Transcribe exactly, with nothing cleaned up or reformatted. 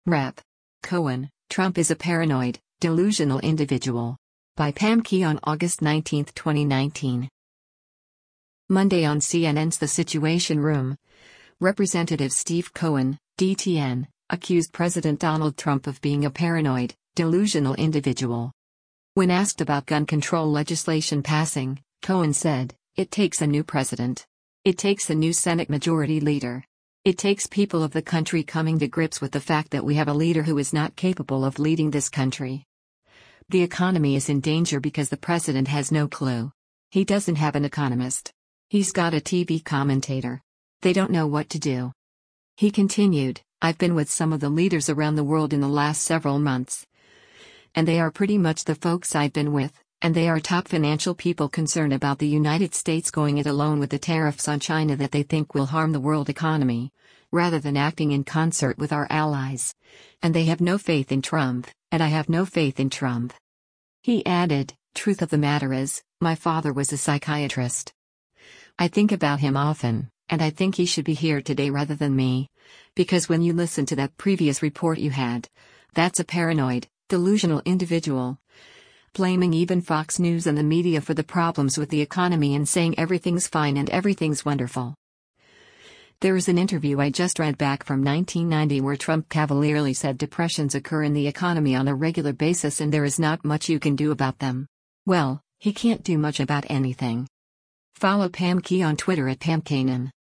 Rep. Cohen, Trump is a paranoid, delusional individual. By Pam Key on August nineteenth, twenty nineteen. Monday on C N N's The Situation Room, Representative Steve Cohen, D T N, accused President Donald Trump of being a paranoid, delusional individual. When asked about gun control legislation passing, Cohen said, "It takes a new president. It takes a new Senate Majority Leader. It takes people of the country coming to grips with the fact that we have a leader who is not capable of leading this country. The economy is in danger because the president has no clue. He doesn't have an economist. He's got a T V commentator. They don't know what to do." He continued, "I've been with some of the leaders around the world in the last several months. And they are pretty much the folks I've been with, and they are top financial people concerned about the United States going it alone with the tariffs on China that they think will harm the world economy, rather than acting in concert with our allies. And they have no faith in Trump, and I have no faith in Trump." He added, "Truth of the matter is, my father was a psychiatrist. I think about him often, and I think he should be here today rather than me. Because when you listen to that previous report you had, that's a paranoid, delusional individual. Blaming even Fox News and the media for the problems with the economy and saying everything's fine and everything's wonderful." There is an interview I just read back from nineteen ninety where Trump cavalierly said depressions occur in the economy on a regular basis and there is not much you can do about them. Well, he can't do much about anything. Follow Pam Key on Twitter at Pam Kanan.